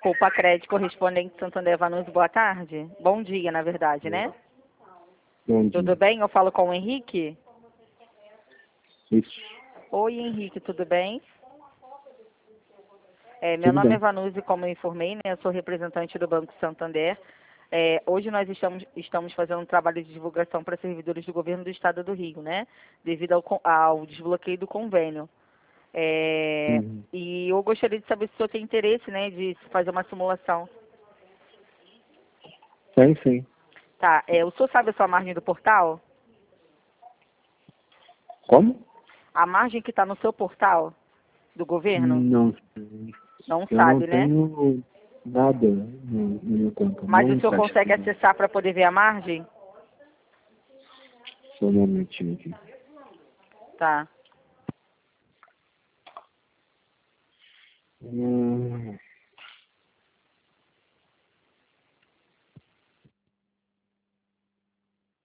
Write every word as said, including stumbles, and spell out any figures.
Poupa Crédito, correspondente Santander Vanucci, boa tarde. Bom dia, na verdade, né? Bom dia. Tudo bem? Eu falo com o Henrique? Isso. Oi, Henrique, tudo bem? É, meu Tudo nome bem. é Vanucci, como eu informei, né? Eu sou representante do Banco Santander. É, hoje nós estamos, estamos fazendo um trabalho de divulgação para servidores do governo do estado do Rio, né? Devido ao, con- ao desbloqueio do convênio. É, Uhum. e eu gostaria de saber se o senhor tem interesse, né, de fazer uma simulação. Tem sim. Tá, é, o senhor sabe a sua margem do portal? Como? A margem que está no seu portal do governo? Não. Não Eu não sabe, né? tenho nada no, no meu conta. Mas o Nem senhor site consegue do acessar para poder ver a margem? Só um momentinho aqui. Tá. Hum,